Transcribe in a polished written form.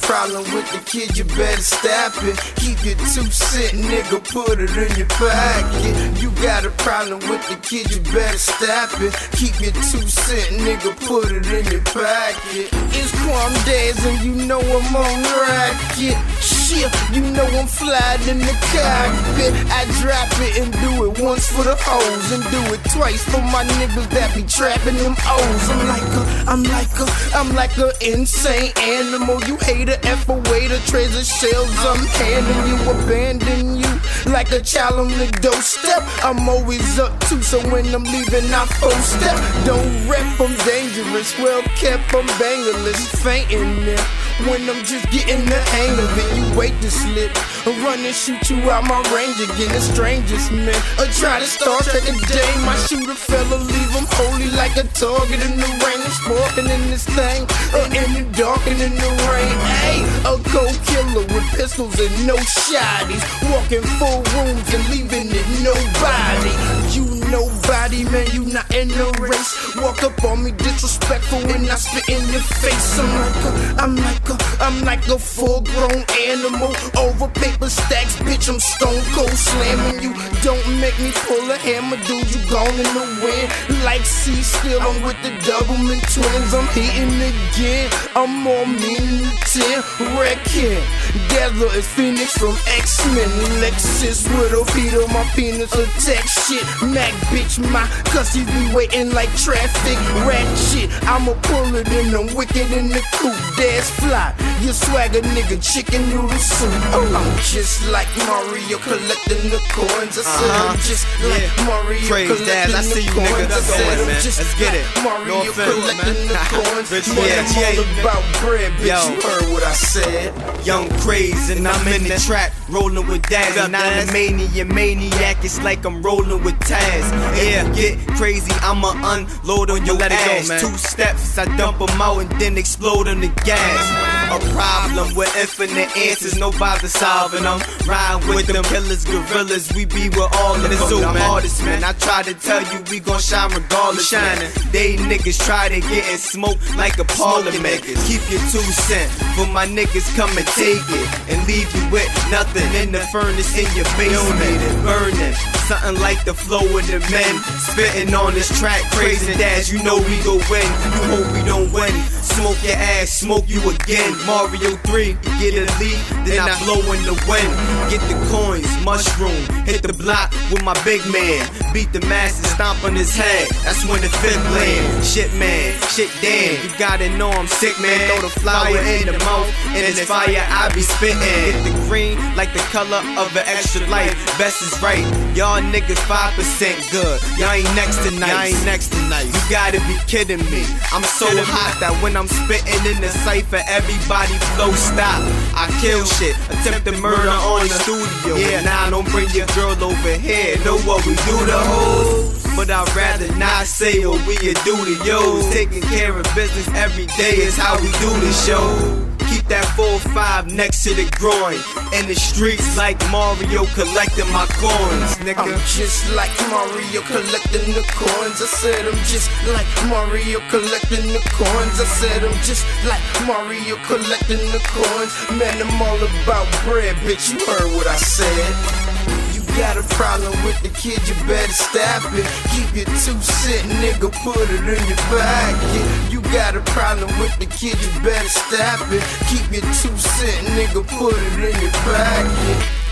problem with the kid, you better stop it. Keep your 2 cent, nigga, put it in your pocket. You got a problem with the kid, you better stop it. Keep your 2 cent, nigga, put it in your pocket. It's Quam Days and you know I'm on rocket. Shit, you know I'm flying in the cockpit. I drop it and do it once for the hoes, and do it twice for my niggas that be trapping them O's. I'm like a insane animal. You hate a F away the treasure shells. I'm handing you, abandon you like a child on the doorstep. I'm always up too, so when I'm leaving I 4-step. Don't rep, I'm dangerous, well kept, I'm bangerless, fainting there when I'm just getting the hang of it. You wait to slip, run and shoot you out my range again. The strangest man, try to start Trek a day. My shooter fella, leave him holy like a target in the rain. I'm sparking in this thing, in the dark and in the rain. Hey, a cold killer with pistols and no shotties, walking full rooms and leaving it nobody. You nobody, man, you not in the race. Walk up on me disrespectful when I spit in your face. I'm like a full-grown animal over paper stacks, bitch. I'm stone cold slamming you. Don't make me pull a hammer, dude. You gone in the wind like C. Still, I'm with the Doublemint twins. I'm hitting again. I'm more mean than 10. Wrecking. Gather is Phoenix from X-Men. Lexus with a Peter, my penis attack shit. Mac bitch, my cussies be waiting like traffic. Rat shit, I'ma pull it in, I'm wicked in the coupe. Dash fly, you swagger nigga, chicken noodle soup. I'm just like Mario collecting the coins. I said I'm just like Mario collecting the coins. I said I'm just like Mario collecting the coins. Man, I'm all about bread, bitch. You heard what I said. Young Craze and I'm in the trap, rolling with Daz. And I'm a maniac, it's like I'm rolling with Taz. Yeah, get crazy, I'ma unload on your ass. 2 steps, I dump them out and then explode on the gas. A problem with infinite answers, no bother solving them. Ride with them killers, gorillas, we be with all of them. I'm hardest, man, I try to tell you we gon' shine regardless. Shining, they niggas try to get in smoke like a parliament. Keep your 2 cent for my niggas come and take it, and leave you with nothing in the furnace in your basement. Burning, something like the flow of the men. Spitting on this track, crazy dash, you know we gon' win. You hope we don't win. Smoke your ass, smoke you again. Mario 3, you get a lead, then I blow in the wind. Get the coins, mushroom, hit the block with my big man. Beat the master, stomp on his head, that's when the 5th land. Shit man, shit damn, you gotta know I'm sick man. Throw the flower in the mouth, and it's fire I be spitting. Get the green like the color of an extra life, best is right. Y'all niggas 5% good, y'all ain't next to nice. You gotta be kidding me, I'm so hot that when I'm spitting in the cypher, everybody flow stop. I kill shit, attempt to murder on the studio. Yeah, nah, don't bring your girl over here, know what we do to hoes. But I'd rather not say what we do to yo's. Taking care of business every day is how we do the show. Keep that 4-5 next to the groin. In the streets like Mario collecting my coins, nigga. I'm just like Mario collecting the coins. I said I'm just like Mario collecting the coins. I said I'm just like Mario collecting the coins. Man, I'm all about bread, bitch. You heard what I said. Got a problem with the kid, you better stop it. Keep your 2 cent, nigga, put it in your pocket. You got a problem with the kid, you better stop it. Keep your 2 cent, nigga, put it in your pocket.